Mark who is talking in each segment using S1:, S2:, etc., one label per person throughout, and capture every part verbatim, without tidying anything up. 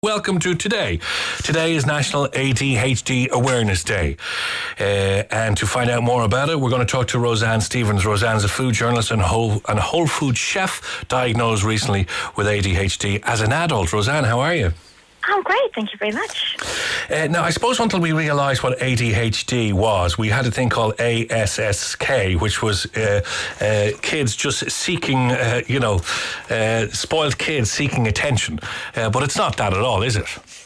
S1: Welcome to today. Today is National A D H D Awareness Day. Uh, and to find out more about it, we're going to talk to Roseanne Stevens. Roseanne's a food journalist and whole, and a whole food chef diagnosed recently with A D H D as an adult. Roseanne, how are you?
S2: I'm great, thank you very much.
S1: Uh, now, I suppose until we realised what A D H D was, we had a thing called A S S K, which was uh, uh, kids just seeking, uh, you know, uh, spoiled kids seeking attention. Uh, but it's not that at all, is it?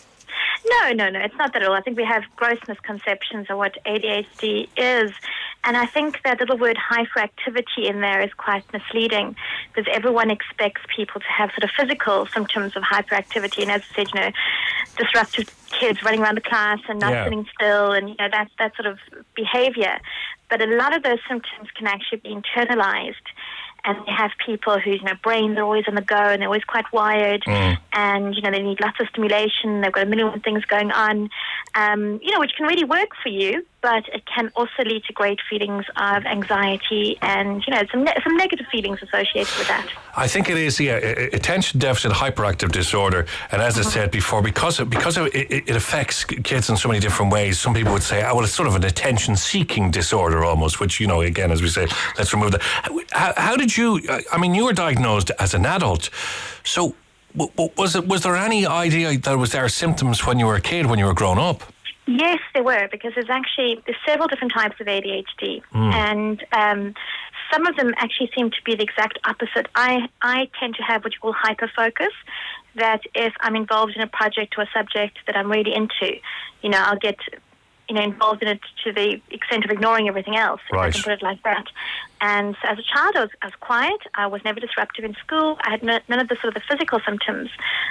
S2: No, no, no, it's not that at all. I think we have gross misconceptions of what A D H D is. And I think that little word hyperactivity in there is quite misleading because everyone expects people to have sort of physical symptoms of hyperactivity. And as I said, you know, disruptive kids running around the class and not
S1: Yeah.
S2: sitting still and, you know, that, that sort of behavior. But a lot of those symptoms can actually be internalized. And they have people whose, you know, brains are always on the go and they're always quite wired
S1: Mm.
S2: and, you know, they need lots of stimulation. They've got a million things going on, um, you know, which can really work for you, but it can also lead to great feelings of anxiety and, you know, some ne- some negative feelings associated with that.
S1: I think it is, yeah, attention deficit hyperactive disorder. And as
S2: Mm-hmm.
S1: I said before, because of, because of it, it affects kids in so many different ways, some people would say, oh, well, it's sort of an attention-seeking disorder almost, which, you know, again, as we say, let's remove that. How, how did you, I mean, you were diagnosed as an adult. So w- w- was it, was there any idea that was there symptoms when you were a kid, when you were growing up?
S2: Yes, there were, because there's actually there's several different types of A D H D,
S1: Mm.
S2: and um, some of them actually seem to be the exact opposite. I, I tend to have what you call hyperfocus, that if I'm involved in a project or a subject that I'm really into, you know, I'll get you know, involved in it to the extent of ignoring everything else, if
S1: Right.
S2: I can put it like that. And so as a child, I was, I was quiet. I was never disruptive in school. I had no, none of the sort of the physical symptoms.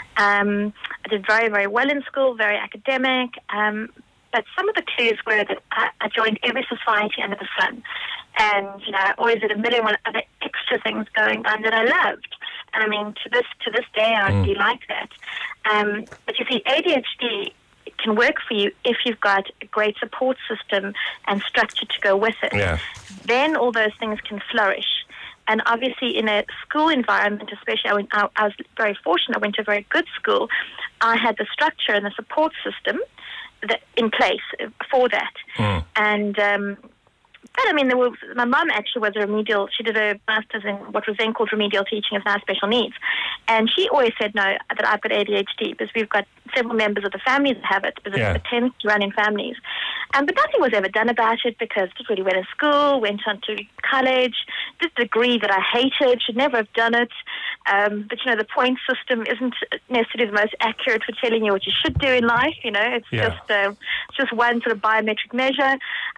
S2: Um, I did very, very well in school, very academic. Um, but some of the clues were that I, I joined every society under the sun. And, you know, I always had a million one other extra things going on that I loved. And I mean, to this to this day, I
S1: Mm.
S2: really like that. Um, but you see, A D H D can work for you if you've got a great support system and structure to go with it.
S1: Yeah.
S2: Then all those things can flourish. And obviously in a school environment, especially I, went, I, I was very fortunate, I went to a very good school. I had the structure and the support system that, in place for that.
S1: Mm.
S2: And um, but I mean, there was, my mum actually was a remedial, she did a master's in what was then called remedial teaching of now special needs. And she always said, no, that I've got A D H D because we've got several members of the family that have it, because
S1: Yeah.
S2: it tends to run in families. Um, but nothing was ever done about it because I did really well in school, went on to college, did a degree that I hated, should never have done it. Um, but, you know, the point system isn't necessarily the most accurate for telling you what you should do in life, you know. It's
S1: Yeah.
S2: just uh, it's just one sort of biometric measure.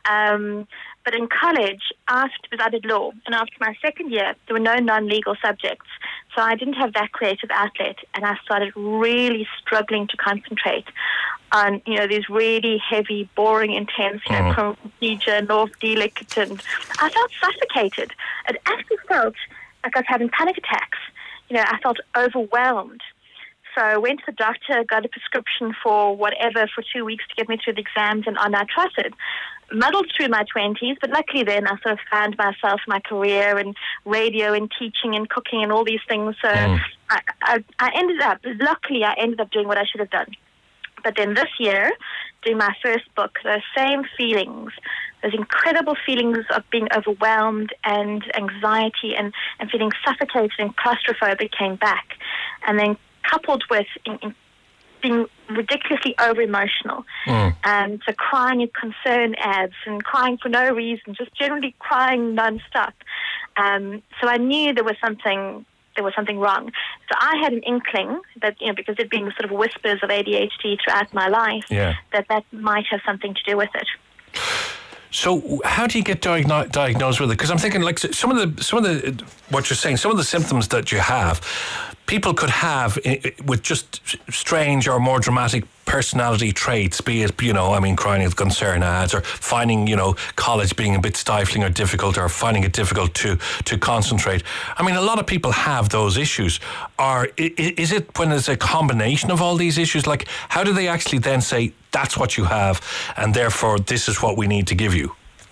S2: Um, but in college, after, because I did law, and after my second year, there were no non-legal subjects. So I didn't have that creative outlet, and I started really struggling to concentrate on, you know, these really heavy, boring, intense, you know,
S1: Mhm.
S2: criminal procedure, law of delict, and I felt suffocated. It actually felt like I was having panic attacks. You know, I felt overwhelmed. So I went to the doctor, got a prescription for whatever for two weeks to get me through the exams, and on I trotted. Muddled through my twenties, but luckily then I sort of found myself, my career and radio and teaching and cooking and all these things. So
S1: Mm.
S2: I, I, I ended up, luckily I ended up doing what I should have done. But then this year, doing my first book, those same feelings, those incredible feelings of being overwhelmed and anxiety and, and feeling suffocated and claustrophobic came back. And then coupled with in, in being ridiculously over-emotional.
S1: Mm.
S2: Um, so crying at concern ads and crying for no reason, just generally crying non-stop. Um, so I knew there was something there was something wrong. So I had an inkling that, you know, because there'd been sort of whispers of A D H D throughout my life,
S1: Yeah.
S2: that that might have something to do with it.
S1: So how do you get diagno- diagnosed with it? Because I'm thinking, like, some of the some of the what you're saying, some of the symptoms that you have, people could have i- i- with just strange or more dramatic personality traits, be it, you know, I mean, crying at concern ads, or finding, you know, college being a bit stifling or difficult, or finding it difficult to to concentrate. I mean, a lot of people have those issues. Or i- i- is it when it's a combination of all these issues? Like, how do they actually then say, that's what you have, and therefore this is what we need to give you?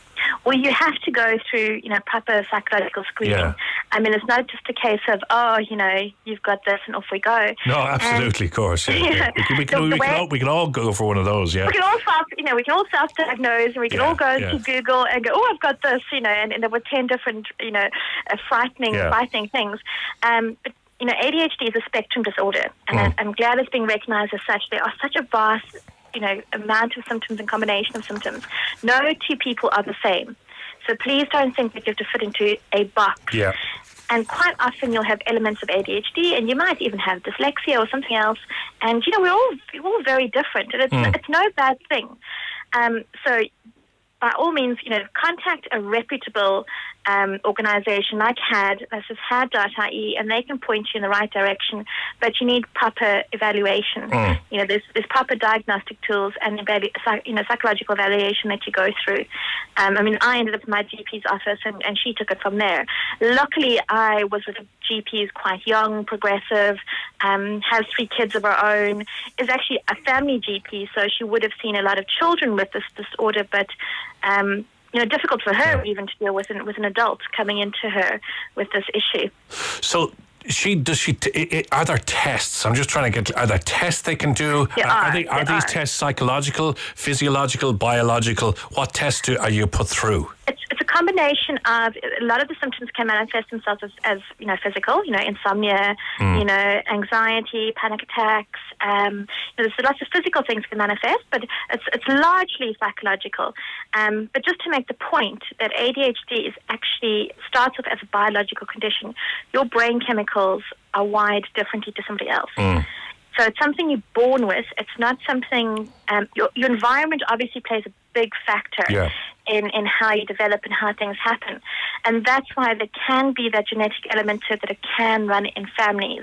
S2: Well, you have to go through, you know, proper psychological screening.
S1: Yeah.
S2: I mean, it's not just a case of, oh, you know, you've got this and off we go.
S1: No, absolutely,
S2: and,
S1: of course. Yeah, yeah. We, can, we, can, we, can all, we can all go for one of those, yeah.
S2: We can all self, you know, we can all self-diagnose, and we can
S1: yeah,
S2: all go
S1: yeah.
S2: to Google and go, oh, I've got this, you know, and, and there were ten different, you know, uh, frightening,
S1: yeah.
S2: frightening things. Um, but, you know, A D H D is a spectrum disorder, and
S1: mm.
S2: I, I'm glad it's being recognised as such. There are such a vast, you know, amount of symptoms and combination of symptoms. No two people are the same. So please don't think that you have to fit into a box.
S1: Yeah.
S2: And quite often you'll have elements of A D H D, and you might even have dyslexia or something else. And, you know, we're all, we're all very different, and it's,
S1: mm.
S2: it's no bad thing. Um, so by all means, you know, contact a reputable um, organisation like H A D, this is H A D dot I E, and they can point you in the right direction, but you need proper evaluation.
S1: Mm.
S2: You know, there's, there's proper diagnostic tools and, evalu- psych, you know, psychological evaluation that you go through. Um, I mean, I ended up in my G P's office, and, and she took it from there. Luckily, I was with a G P who's quite young, progressive, um, has three kids of her own, is actually a family G P, so she would have seen a lot of children with this disorder, but um, you know, difficult for her yeah. even to deal with an, with an adult coming into her with this issue.
S1: So she does she t- it, are there tests? I'm just trying to get. Are there tests they can do?
S2: There
S1: are,
S2: are,
S1: are, they, are
S2: there
S1: these
S2: are.
S1: tests psychological, physiological, biological? What tests do, are you put through?
S2: It's, it's a combination of a lot of the symptoms can manifest themselves as, as you know, physical, you know, insomnia, mm. you know, anxiety, panic attacks. Um, you know, there's lots of physical things can manifest, but it's it's largely psychological. Um, but just to make the point that A D H D is actually starts off as a biological condition. Your brain chemicals are wired differently to somebody else.
S1: Mm.
S2: So it's something you're born with. It's not something. Um, your your environment obviously plays a big factor
S1: yeah.
S2: in, in how you develop and how things happen, and that's why there can be that genetic element to it that it can run in families.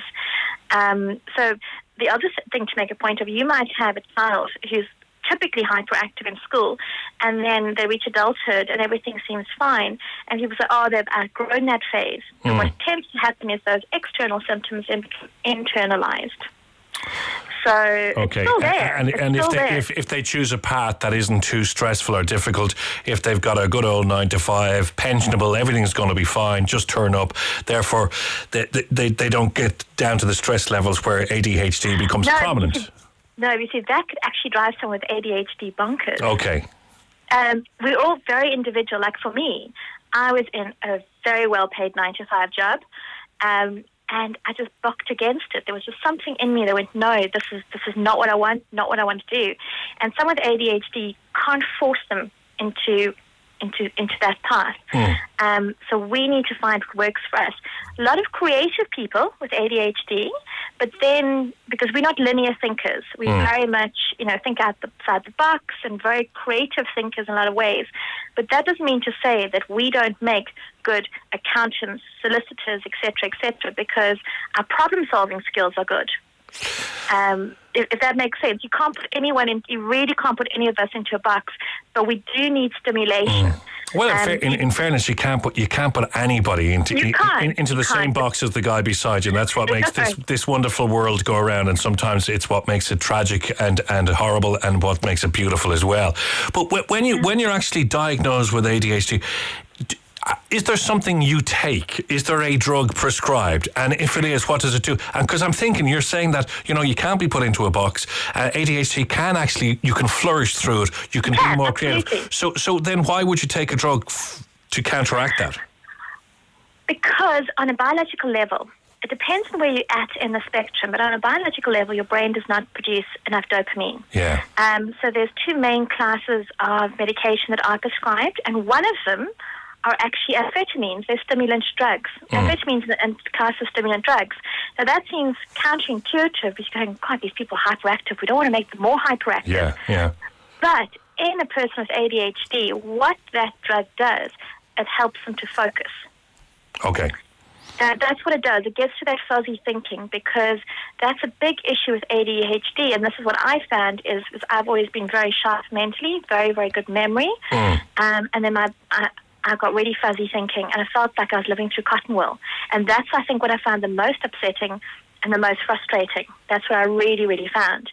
S2: Um, so the other thing to make a point of, you might have a child who's typically hyperactive in school, and then they reach adulthood and everything seems fine, and people say, oh, they've outgrown that phase.
S1: Mm.
S2: And what tends to happen is those external symptoms become internalized. So
S1: okay.
S2: it's still there.
S1: And,
S2: it's
S1: and if
S2: still
S1: they
S2: there.
S1: if, if they choose a path that isn't too stressful or difficult, if they've got a good old nine to five, pensionable, everything's going to be fine. Just turn up. Therefore, they they they don't get down to the stress levels where A D H D becomes
S2: no,
S1: prominent.
S2: You see, no, you see, that could actually drive someone with A D H D bonkers.
S1: Okay.
S2: Um, we're all very individual. Like for me, I was in a very well-paid nine to five job. Um, And I just bucked against it. There was just something in me that went, no, this is this is not what I want, not what I want to do. And someone with A D H D can't force them into into into that path. Mm. Um, so we need to find what works for us. A lot of creative people with A D H D, but then because we're not linear thinkers, we mm. very much you know think outside the box and very creative thinkers in a lot of ways. But that doesn't mean to say that we don't make good accountants, solicitors, et cetera, et cetera, because our problem-solving skills are good. Um, if, if that makes sense, you can't put anyone in. You really can't put any of us into a box. But we do need stimulation.
S1: Mm. Well, in,
S2: um,
S1: fa- in, in fairness, you can't put you can't put anybody into
S2: you can't,
S1: in, into the
S2: you
S1: same
S2: can't.
S1: box as the guy beside you. And that's what makes this this wonderful world go around. And sometimes it's what makes it tragic and, and horrible, and what makes it beautiful as well. But when you when you're actually diagnosed with A D H D, is there something you take? Is there a drug prescribed? And if it is, what does it do? And because I'm thinking, you're saying that, you know, you can't be put into a box. Uh, A D H D can actually, you can flourish through it. You can
S2: yeah,
S1: be more
S2: absolutely.
S1: creative. So, so then why would you take a drug f- to counteract that?
S2: Because on a biological level, it depends on where you're at in the spectrum, but on a biological level, your brain does not produce enough dopamine.
S1: Yeah.
S2: Um, so there's two main classes of medication that are prescribed, and one of them are actually amphetamines. They're stimulant drugs. Mm. Amphetamines and class of stimulant drugs. Now that seems counterintuitive because you're going, God, these people are hyperactive. We don't want to make them more hyperactive.
S1: Yeah, yeah.
S2: But in a person with A D H D, what that drug does, it helps them to focus.
S1: Okay.
S2: Uh, that's what it does. It gets to that fuzzy thinking, because that's a big issue with A D H D. And this is what I found is, is I've always been very sharp mentally, very, very good memory. Mm. Um, and then my... I, I got really fuzzy thinking, and I felt like I was living through cotton wool. And that's, I think, what I found the most upsetting and the most frustrating. That's what I really, really found.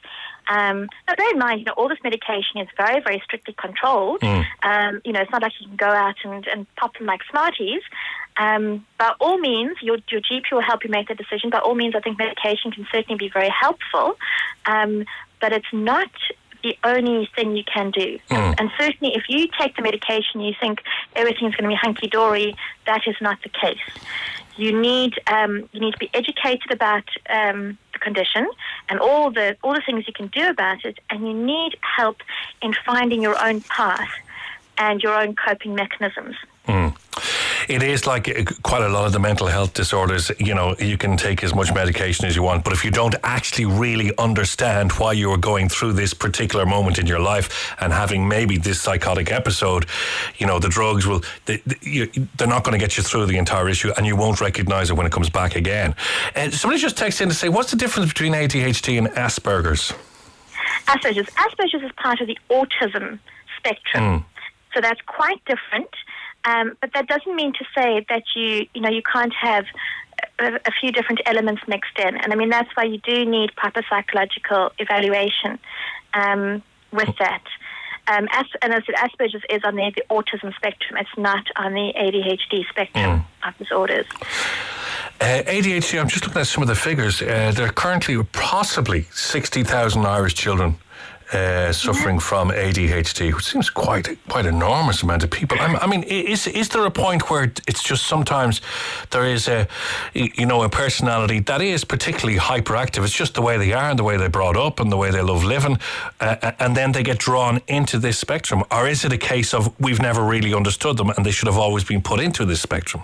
S2: Um, but bear in mind, you know, all this medication is very, very strictly controlled.
S1: Mm.
S2: Um, you know, it's not like you can go out and, and pop them like Smarties. Um, by all means, your, your G P will help you make the decision. By all means, I think medication can certainly be very helpful. Um, but it's not the only thing you can do.
S1: Mm.
S2: And certainly if you take the medication, you think everything's going to be hunky-dory, that is not the case. You need um, you need to be educated about um, the condition and all the all the things you can do about it, and you need help in finding your own path and your own coping mechanisms.
S1: Mm. It is like quite a lot of the mental health disorders, you know, you can take as much medication as you want, but if you don't actually really understand why you are going through this particular moment in your life and having maybe this psychotic episode, you know, the drugs will, they, they're not going to get you through the entire issue, and you won't recognise it when it comes back again. And somebody just texted in to say, what's the difference between A D H D and Asperger's?
S2: Asperger's. Asperger's is part of the autism spectrum.
S1: Mm.
S2: So that's quite different. Um, but that doesn't mean to say that you, you know, you can't have a, a few different elements mixed in. And I mean, that's why you do need proper psychological evaluation um, with that. Um, as, and as I said, Asperger's is on the, the autism spectrum. It's not on the A D H D spectrum mm. of disorders.
S1: Uh, A D H D, I'm just looking at some of the figures. Uh, there are currently possibly sixty thousand Irish children Uh, suffering mm-hmm. from A D H D, which seems quite quite enormous amount of people. I'm, I mean, is is there a point where it's just sometimes there is a, you know, a personality that is particularly hyperactive? It's just the way they are and the way they're brought up and the way they love living, uh, and then they get drawn into this spectrum? Or is it a case of we've never really understood them and they should have always been put into this spectrum?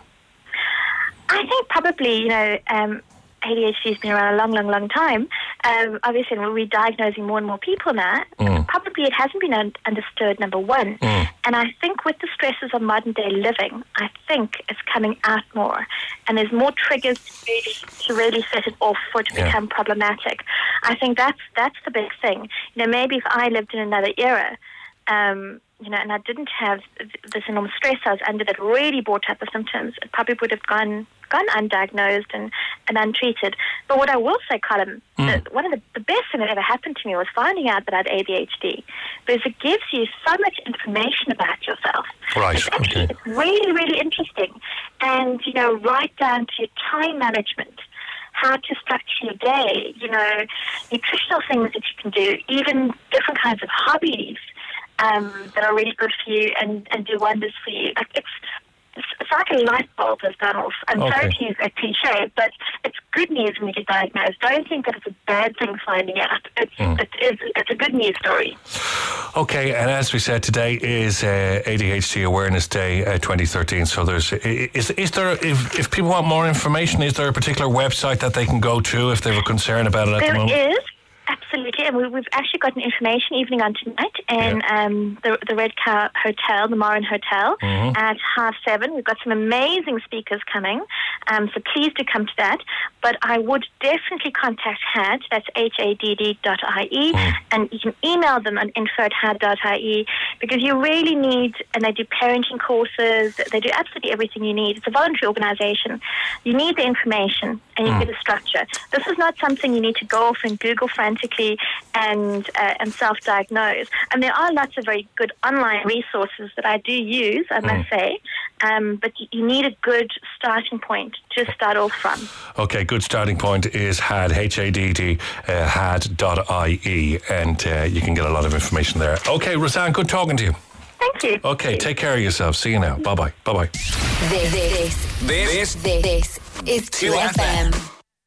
S2: I think probably, you know, um, A D H D has been around a long, long, long time. Um, obviously, we're diagnosing more and more people now.
S1: Mm.
S2: Probably it hasn't been un- understood, number one. Mm. And I think with the stresses of modern day living, I think it's coming out more. And there's more triggers to really, to really set it off for it to yeah. become problematic. I think that's that's the big thing. You know, maybe if I lived in another era, um, you know, and I didn't have this enormous stress I was under that really brought up the symptoms, it probably would have gone gone undiagnosed and, and untreated. But what I will say, Colin, mm. that one of the, the best thing that ever happened to me was finding out that I had A D H D, because it gives you so much information about yourself.
S1: Right.
S2: It's actually
S1: okay.
S2: it's really, really interesting. And, you know, right down to time management, how to structure your day, you know, nutritional things that you can do, even different kinds of hobbies um, that are really good for you and, and do wonders for you. Like it's It's like a light bulb has gone off. I'm
S1: okay.
S2: sorry to use a cliche, but it's good news when you get diagnosed. Don't think that it's a bad thing finding out. It's, mm. it is, it's a good news story.
S1: Okay, and as we said, today is uh, A D H D Awareness Day uh, twenty thirteen. So there's is is there if, if people want more information, is there a particular website that they can go to if they have a concern about it at
S2: there
S1: the moment?
S2: There is. Absolutely, and we, we've actually got an information evening on tonight in yeah. um, the, the Red Cow Hotel, the Morin Hotel, mm-hmm. at half seven. We've got some amazing speakers coming, um, so please do come to that. But I would definitely contact H A D, that's H A D D dot I E, mm. and you can email them on info at H A D dot I E, because you really need, and they do parenting courses, they do absolutely everything you need. It's a voluntary organisation. You need the information, and you mm. get a structure. This is not something you need to go off and Google frantically and uh, and self-diagnose. And there are lots of very good online resources that I do use, I must mm. say, um, but you, you need a good starting point to start off from.
S1: Okay, good starting point is H A D, H A D D, uh, H A D dot I E, and uh, you can get a lot of information there. Okay, Roseanne, good talking to you.
S2: Thank you.
S1: Okay, take care of yourself. See you now. Bye-bye. Bye-bye.
S3: This, this, this, this is two F M.